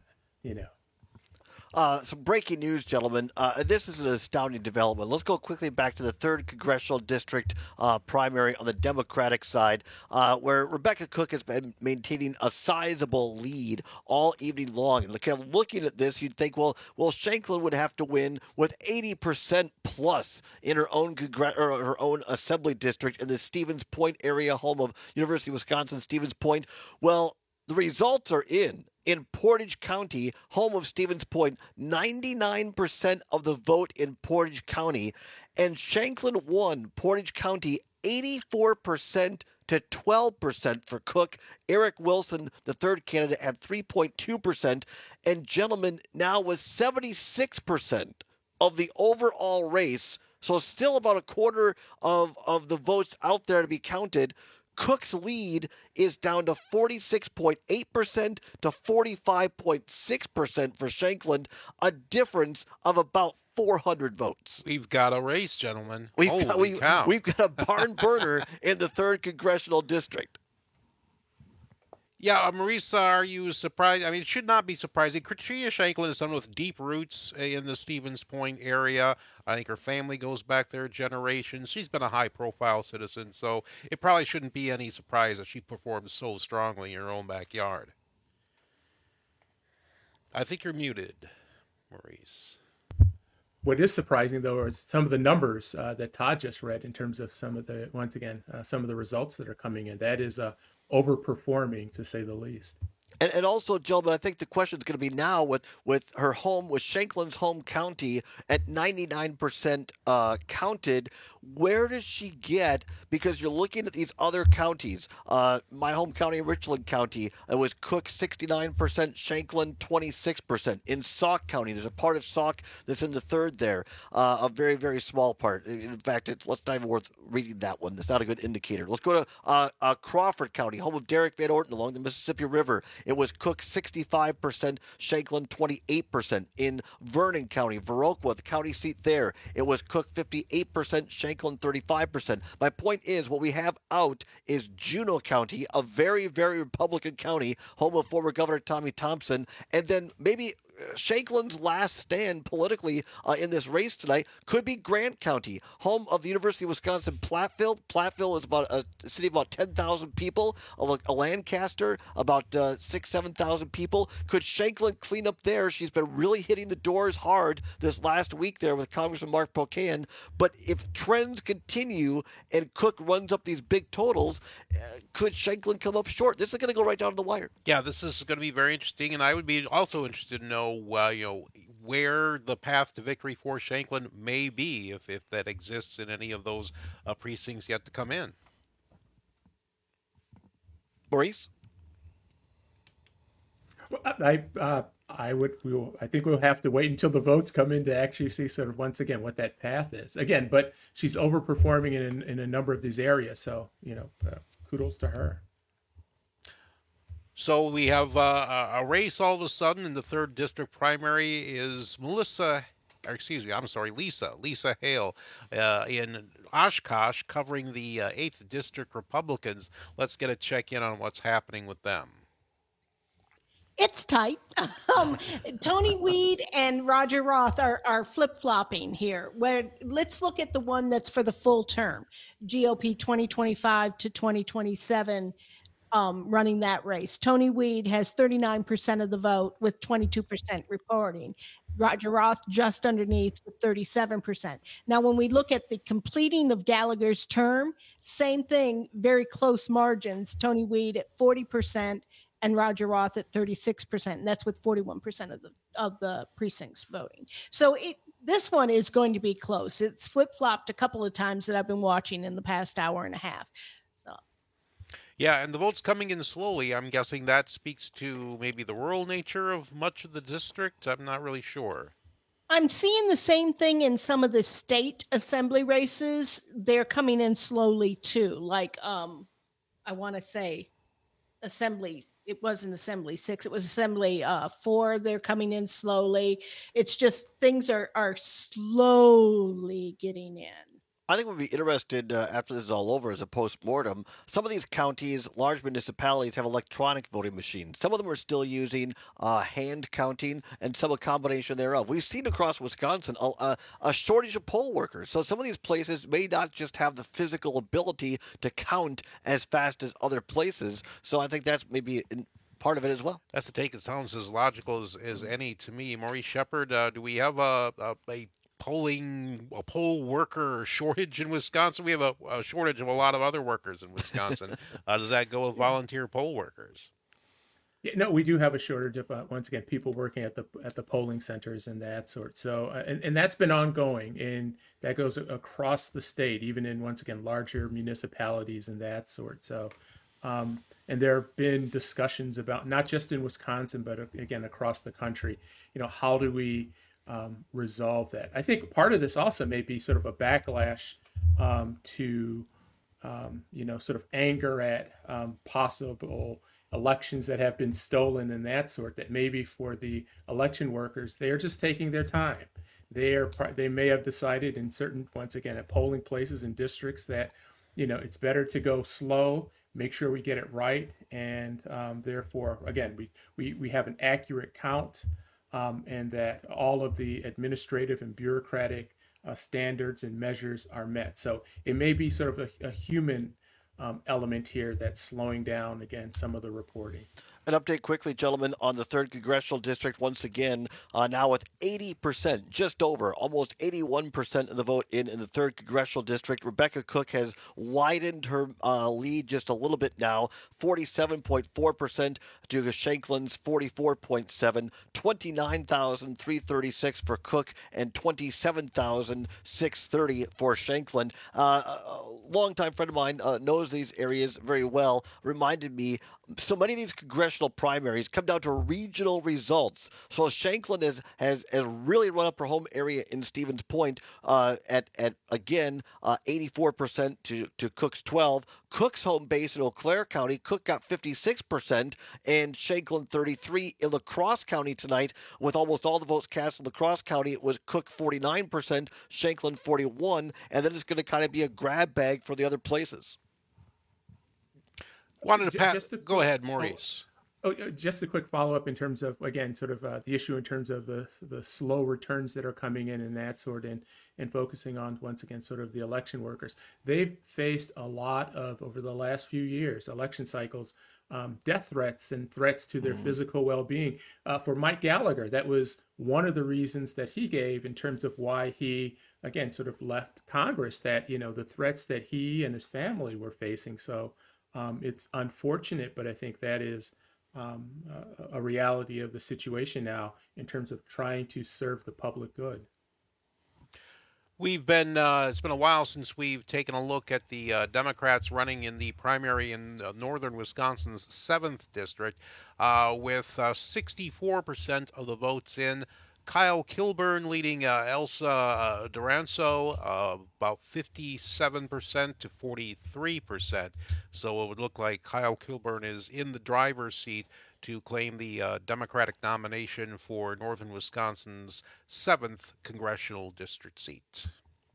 Some breaking news, gentlemen. This is an astounding development. Let's go quickly back to the 3rd Congressional District primary on the Democratic side, where Rebecca Cook has been maintaining a sizable lead all evening long. And kind of looking at this, you'd think, well, Shanklin would have to win with 80% plus in her own her own assembly district in the Stevens Point area, home of University of Wisconsin Stevens Point. Well, the results are in. In Portage County, home of Stevens Point, 99% of the vote in Portage County, and Shanklin won Portage County 84% to 12% for Cook. Eric Wilson, the 3rd candidate, had 3.2%, and gentlemen, now with 76% of the overall race, so still about a quarter of the votes out there to be counted. Cook's lead is down to 46.8% to 45.6% for Shanklin, a difference of about 400 votes. We've got a race, gentlemen. We've got a barn burner in the 3rd Congressional District. Yeah, Marisa, are you surprised? I mean, it should not be surprising. Katrina Shanklin is someone with deep roots in the Stevens Point area. I think her family goes back there generations. She's been a high-profile citizen, so it probably shouldn't be any surprise that she performs so strongly in her own backyard. I think you're muted, Maurice. What is surprising, though, is some of the numbers that Todd just read in terms of some of the, once again, some of the results that are coming in. That is overperforming, to say the least. And also, gentlemen, I think the question is going to be now with her home, with Shanklin's home county at 99% counted, where does she get, because you're looking at these other counties, my home county, Richland County, it was Cook 69%, Shanklin 26%. In Sauk County, there's a part of Sauk that's in the third there, a very, very small part. In fact, let's not even worth reading that one. That's not a good indicator. Let's go to Crawford County, home of Derek Van Orton along the Mississippi River. It was Cook 65%, Shanklin 28%. In Vernon County, Viroqua, the county seat there, it was Cook 58%, Shanklin 35%. My point is, what we have out is Juneau County, a very, very Republican county, home of former Governor Tommy Thompson, and then maybe Shanklin's last stand politically in this race tonight could be Grant County, home of the University of Wisconsin Platteville. Platteville is about a city of about 10,000 people. A Lancaster, about 7,000 people. Could Shanklin clean up there? She's been really hitting the doors hard this last week there with Congressman Mark Pocan. But if trends continue and Cook runs up these big totals, could Shanklin come up short? This is going to go right down to the wire. Yeah, this is going to be very interesting, and I would be also interested to know where the path to victory for Shanklin may be, if that exists in any of those precincts yet to come in. Maurice? I think we'll have to wait until the votes come in to actually see sort of once again what that path is. Again, but she's overperforming in a number of these areas, so kudos to her. So we have a race all of a sudden in the 3rd district primary is Lisa Hale in Oshkosh covering the 8th district Republicans. Let's get a check-in on what's happening with them. It's tight. Tony Weed and Roger Roth are flip-flopping here. Let's look at the one that's for the full term, GOP 2025 to 2027. Running that race. Tony Weed has 39% of the vote with 22% reporting. Roger Roth just underneath with 37%. Now, when we look at the completing of Gallagher's term, same thing, very close margins. Tony Weed at 40% and Roger Roth at 36%. And that's with 41% of the precincts voting. So this one is going to be close. It's flip-flopped a couple of times that I've been watching in the past hour and a half. Yeah, and the votes coming in slowly. I'm guessing that speaks to maybe the rural nature of much of the district. I'm not really sure. I'm seeing the same thing in some of the state assembly races. They're coming in slowly too. Like, I want to say assembly. It wasn't assembly 6. It was assembly 4. They're coming in slowly. It's just things are slowly getting in. I think we'll be interested after this is all over as a post-mortem. Some of these counties, large municipalities, have electronic voting machines. Some of them are still using hand counting and some a combination thereof. We've seen across Wisconsin a shortage of poll workers. So some of these places may not just have the physical ability to count as fast as other places. So I think that's maybe part of it as well. That's the take. It sounds as logical as any to me. Maurice Shepard, do we have a poll worker shortage in Wisconsin? We have a shortage of a lot of other workers in Wisconsin. Does that go with volunteer poll workers? Yeah, no, we do have a shortage of once again people working at the polling centers and that sort. So and that's been ongoing, and that goes across the state, even in once again larger municipalities and that sort. So and there have been discussions about not just in Wisconsin, but again across the country. How do we resolve that? I think part of this also may be sort of a backlash to sort of anger at possible elections that have been stolen and that sort, that maybe for the election workers, they are just taking their time. They may have decided in certain, once again, at polling places and districts that, it's better to go slow, make sure we get it right. And therefore, again, we have an accurate count and that all of the administrative and bureaucratic standards and measures are met. So it may be sort of a human element here that's slowing down, again, some of the reporting. An update quickly, gentlemen, on the 3rd Congressional District once again, now with 80%, just over, almost 81% of the vote in the 3rd Congressional District. Rebecca Cook has widened her lead just a little bit now, 47.4% to Shanklin's 44.7, 29,336 for Cook and 27,630 for Shanklin. A longtime friend of mine knows these areas very well, reminded me so many of these congressional primaries come down to regional results. So Shanklin has really run up her home area in Stevens Point at again 84% to Cook's 12. Cook's home base in Eau Claire County, Cook got 56% and Shanklin 33. In La Crosse County tonight, with almost all the votes cast in La Crosse County, it was Cook 49%, Shanklin 41, and then it's going to kind of be a grab bag for the other places. Wanted to go ahead, Maurice. Just a quick follow-up in terms of, again, sort of the issue in terms of the slow returns that are coming in and that sort, and focusing on, once again, sort of the election workers. They've faced a lot of, over the last few years, election cycles, death threats and threats to their physical well-being. For Mike Gallagher, that was one of the reasons that he gave in terms of why he, again, sort of left Congress, that, the threats that he and his family were facing. So it's unfortunate, but I think that is a reality of the situation now in terms of trying to serve the public good. We've been, it's been a while since we've taken a look at the Democrats running in the primary in northern Wisconsin's 7th district, with 64% of the votes in. Kyle Kilburn leading Elsa Duranzo about 57% to 43%. So it would look like Kyle Kilburn is in the driver's seat to claim the Democratic nomination for northern Wisconsin's 7th congressional district seat.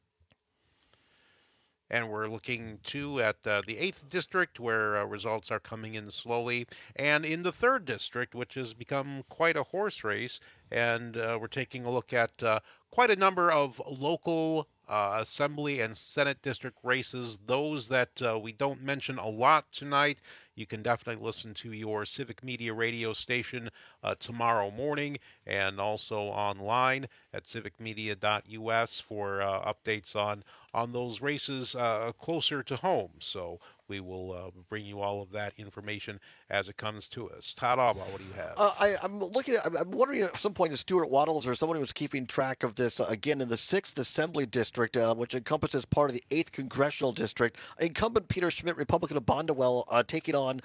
And we're looking, too, at the 8th district, where results are coming in slowly. And in the 3rd district, which has become quite a horse race. And we're taking a look at quite a number of local Assembly and Senate district races. Those that we don't mention a lot tonight, you can definitely listen to your Civic Media radio station tomorrow morning, and also online at civicmedia.us for updates on those races closer to home. So we will bring you all of that information as it comes to us. Todd Alba, what do you have? I'm wondering at some point if Stuart Waddles or someone who was keeping track of this again in the 6th Assembly District, which encompasses part of the 8th Congressional District. Incumbent Peter Schmidt, Republican of Bondwell, taking on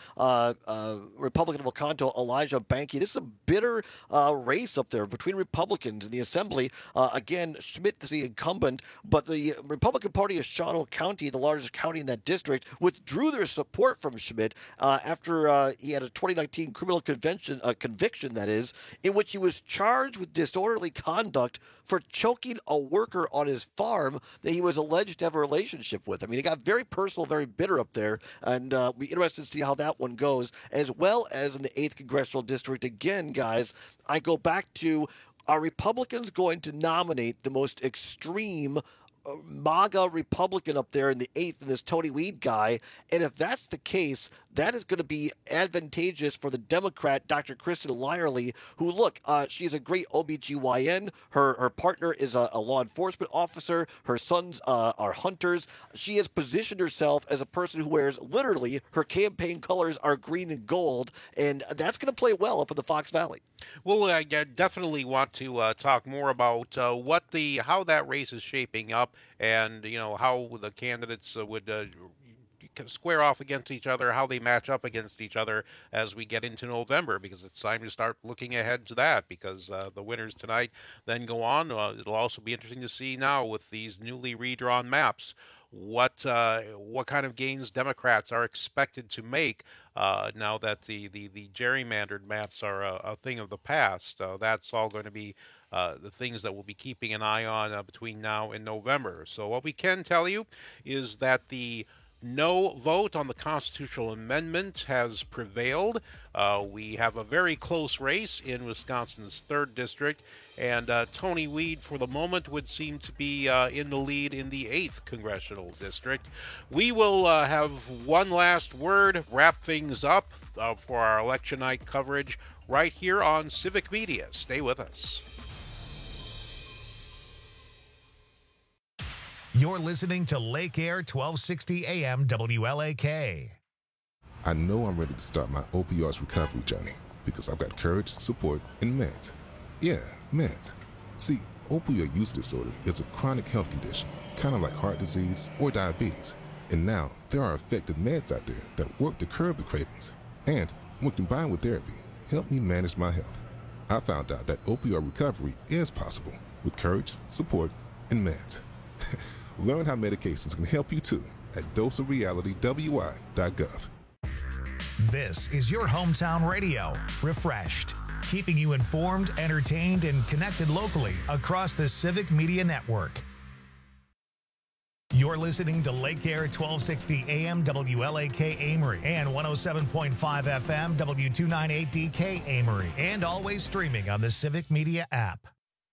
Republican of Oconto, Elijah Banky. This is a bitter race up there between Republicans in the Assembly. Again, Schmidt is the incumbent, but the Republican Party of Shawano County, the largest county in that district, withdrew their support from Schmidt after he had a 2019 criminal conviction, that is, in which he was charged with disorderly conduct for choking a worker on his farm that he was alleged to have a relationship with. I mean, it got very personal, very bitter up there, and we'll be interested to see how that one goes, as well as in the 8th Congressional District. Again, guys, I go back to, are Republicans going to nominate the most extreme MAGA Republican up there in the 8th, and this Tony Weed guy? And if that's the case, that is going to be advantageous for the Democrat, Dr. Kristen Lyerly, who, look, she's a great OBGYN. Her partner is a law enforcement officer. Her sons are hunters. She has positioned herself as a person who wears, literally, her campaign colors are green and gold, and that's going to play well up in the Fox Valley. Well, I definitely want to talk more about how that race is shaping up, and how the candidates would square off against each other, how they match up against each other as we get into November, because it's time to start looking ahead to that, because the winners tonight then go on. It'll also be interesting to see now with these newly redrawn maps what kind of gains Democrats are expected to make now that the gerrymandered maps are a thing of the past. That's all going to be the things that we'll be keeping an eye on between now and November. So what we can tell you is that the no vote on the constitutional amendment has prevailed. We have a very close race in Wisconsin's 3rd district, and Tony Weed, for the moment, would seem to be in the lead in the 8th congressional district. We will have one last word, wrap things up for our election night coverage right here on Civic Media. Stay with us. You're listening to Lake Air 1260 AM WLAK. I know I'm ready to start my opioids recovery journey because I've got courage, support, and meds. Yeah, meds. See, opioid use disorder is a chronic health condition, kind of like heart disease or diabetes. And now there are effective meds out there that work to curb the cravings. And when combined with therapy, help me manage my health. I found out that opioid recovery is possible with courage, support, and meds. Learn how medications can help you too at doseofrealitywi.gov. This is your hometown radio, Refreshed, keeping you informed, entertained, and connected locally across the Civic Media Network. You're listening to Lake Air 1260 AM WLAK Amory and 107.5 FM W298DK Amory, and always streaming on the Civic Media app.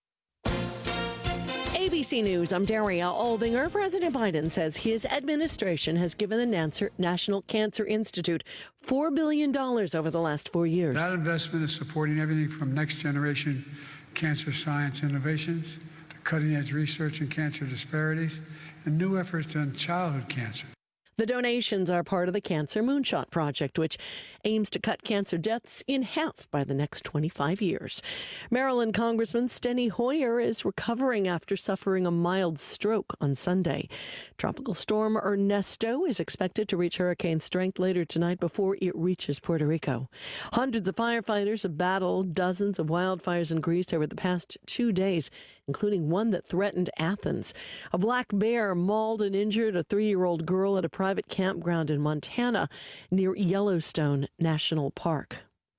ABC News, I'm Daria Albinger. President Biden says his administration has given the National Cancer Institute $4 billion over the last 4 years. That investment is supporting everything from next-generation cancer science innovations to cutting-edge research in cancer disparities and new efforts in childhood cancer. The donations are part of the Cancer Moonshot Project, which aims to cut cancer deaths in half by the next 25 years. Maryland Congressman Steny Hoyer is recovering after suffering a mild stroke on Sunday. Tropical storm Ernesto is expected to reach hurricane strength later tonight before it reaches Puerto Rico. Hundreds of firefighters have battled dozens of wildfires in Greece over the past 2 days, including one that threatened Athens. A black bear mauled and injured a 3-year-old girl at a private campground in Montana near Yellowstone National Park.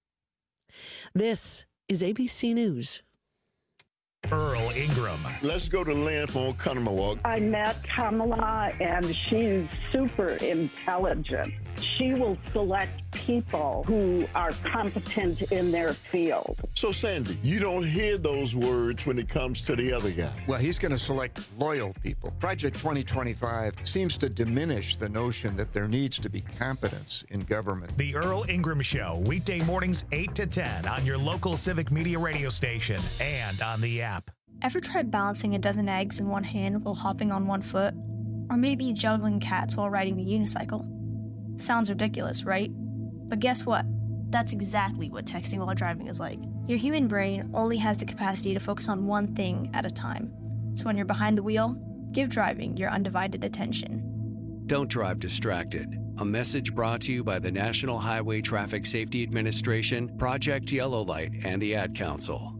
This is ABC News. Earl Ingram. Let's go to Lynn for Conomowoc. I met Kamala, and she's super intelligent. She will select people who are competent in their field. So, Sandy, you don't hear those words when it comes to the other guy. Well, he's going to select loyal people. Project 2025 seems to diminish the notion that there needs to be competence in government. The Earl Ingram Show, weekday mornings 8 to 10 on your local Civic Media radio station and on the app. Ever tried balancing a dozen eggs in one hand while hopping on one foot? Or maybe juggling cats while riding a unicycle? Sounds ridiculous, right? But guess what? That's exactly what texting while driving is like. Your human brain only has the capacity to focus on one thing at a time. So when you're behind the wheel, give driving your undivided attention. Don't drive distracted. A message brought to you by the National Highway Traffic Safety Administration, Project Yellow Light, and the Ad Council.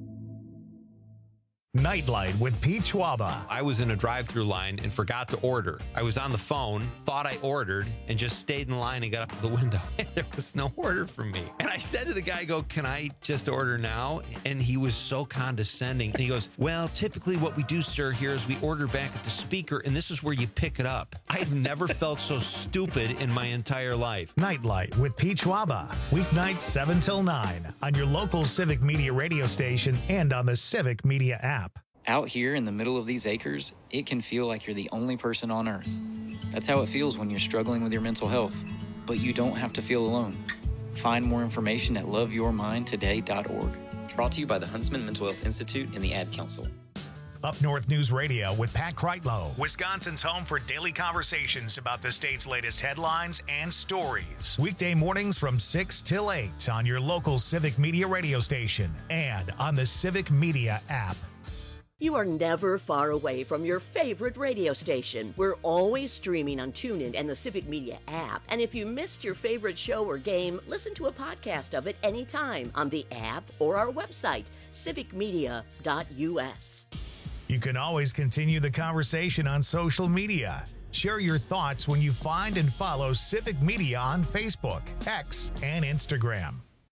Nightlight with Pete Schwaba. I was in a drive-through line and forgot to order. I was on the phone, thought I ordered, and just stayed in line and got up to the window. And there was no order for me. And I said to the guy, can I just order now? And he was so condescending. And he goes, well, typically what we do, sir, here is we order back at the speaker, and this is where you pick it up. I've never felt so stupid in my entire life. Nightlight with Pete Schwaba. Weeknights 7 till 9 on your local Civic Media radio station and on the Civic Media app. Out here in the middle of these acres, it can feel like you're the only person on earth. That's how it feels when you're struggling with your mental health. But you don't have to feel alone. Find more information at loveyourmindtoday.org. Brought to you by the Huntsman Mental Health Institute and the Ad Council. Up North News Radio with Pat Kreitlow, Wisconsin's home for daily conversations about the state's latest headlines and stories. Weekday mornings from 6 till 8 on your local Civic Media radio station and on the Civic Media app. You are never far away from your favorite radio station. We're always streaming on TuneIn and the Civic Media app. And if you missed your favorite show or game, listen to a podcast of it anytime on the app or our website, civicmedia.us. You can always continue the conversation on social media. Share your thoughts when you find and follow Civic Media on Facebook, X, and Instagram.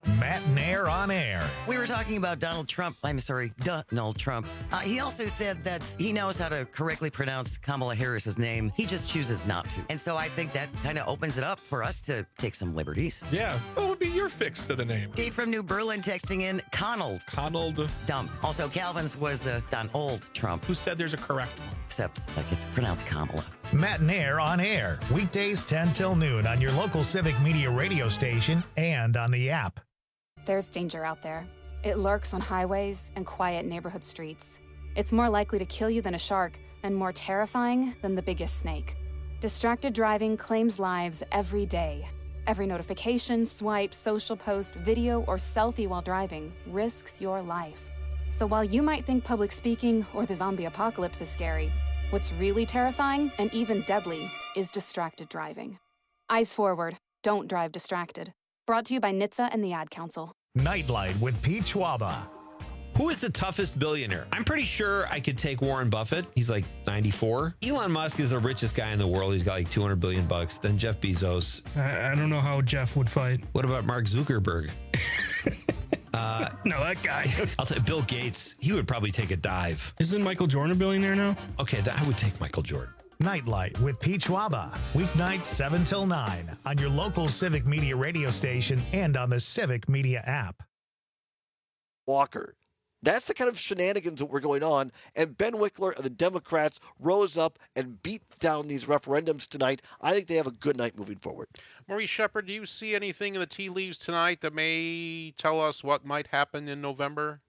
Matt Nair on air. We were talking about Donald Trump. I'm sorry, Donald Trump. He also said that he knows how to correctly pronounce Kamala Harris's name. He just chooses not to. And so I think that kind of opens it up for us to take some liberties. Yeah. What would be your fix to the name? Dave from New Berlin texting in Conald. Dump. Also, Calvin's was Donald Trump. Who said there's a correct one? Except like it's pronounced Kamala. Matt Nair on air. Weekdays 10 till noon on your local Civic Media radio station and on the app. There's danger out there. It lurks on highways and quiet neighborhood streets. It's more likely to kill you than a shark and more terrifying than the biggest snake. Distracted driving claims lives every day. Every notification, swipe, social post, video, or selfie while driving risks your life. So while you might think public speaking or the zombie apocalypse is scary, what's really terrifying and even deadly is distracted driving. Eyes forward. Don't drive distracted. Brought to you by NHTSA and the Ad Council. Nightlight with Pete Schwaba. Who is the toughest billionaire? I'm pretty sure I could take Warren Buffett. He's like 94. Elon Musk is the richest guy in the world. He's got like $200 billion. Then Jeff Bezos. I don't know how Jeff would fight. What about Mark Zuckerberg? No, that guy. I'll say Bill Gates. He would probably take a dive. Isn't Michael Jordan a billionaire now? Okay, I would take Michael Jordan. Nightlight with Pete Schwaba. Weeknights 7 till 9 on your local Civic Media radio station and on the Civic Media app. Walker. That's the kind of shenanigans that were going on. And Ben Wickler and the Democrats rose up and beat down these referendums tonight. I think they have a good night moving forward. Maurice Shepard, do you see anything in the tea leaves tonight that may tell us what might happen in November?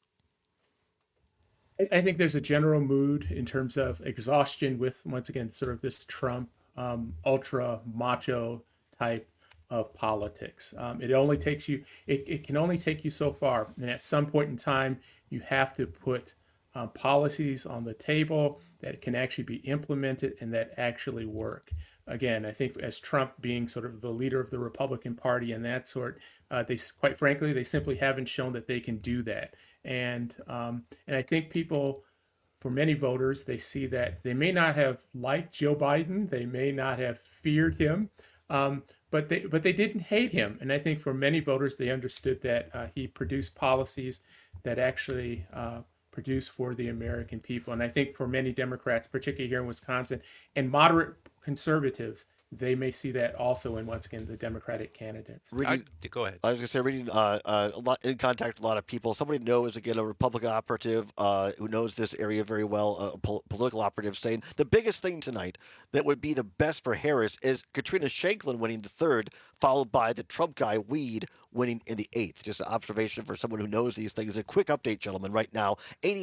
I think there's a general mood in terms of exhaustion with, once again, sort of this Trump ultra macho type of politics. It only takes you, it can only take you so far. And at some point in time, you have to put policies on the table that can actually be implemented and that actually work. Again, I think as Trump being sort of the leader of the Republican Party and that sort, they quite frankly, they simply haven't shown that they can do that. And I think people, for many voters, they see that they may not have liked Joe Biden, they may not have feared him, but they didn't hate him. And I think for many voters, they understood that he produced policies that actually produce for the American people. And I think for many Democrats, particularly here in Wisconsin, and moderate conservatives, they may see that also in, once again, the Democratic candidates. Go ahead. I was going to say, reading a lot, in contact with a lot of people. Somebody knows, again, a Republican operative who knows this area very well, a political operative, saying the biggest thing tonight that would be the best for Harris is Katrina Shanklin winning the third, followed by the Trump guy, Weed, winning in the eighth. Just an observation for someone who knows these things. A quick update, gentlemen, right now.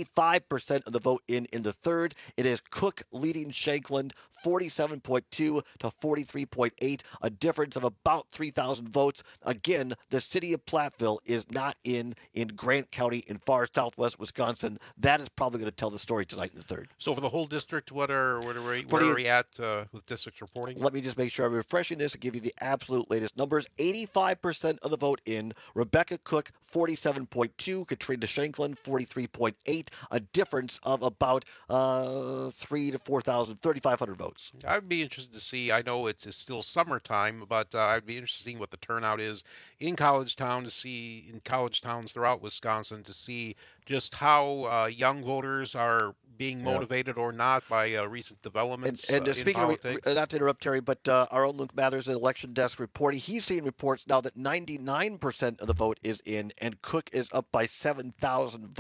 85% of the vote in the third. It is Cook leading Shanklin 47.2 to 43.8, a difference of about 3,000 votes. Again, the city of Platteville is not in Grant County in far southwest Wisconsin. That is probably going to tell the story tonight in the third. So for the whole district, where are we at with districts reporting? Let me just make sure I'm refreshing this and give you the absolute latest numbers. 85% of the vote in. Rebecca Cook, 47.2. Katrina Shanklin, 43.8. A difference of about 3,000 to 4,000, 3,500 votes. I'd be interested to see. I know it's still summertime, but I'd be interested in seeing what the turnout is in college towns throughout Wisconsin to see just how young voters are being motivated or not by recent developments and in speaking politics. Of, not to interrupt Terry, but our own Luke Mathers, an election desk reporting, he's seeing reports now that 99% of the vote is in, and Cook is up by 7,000 votes.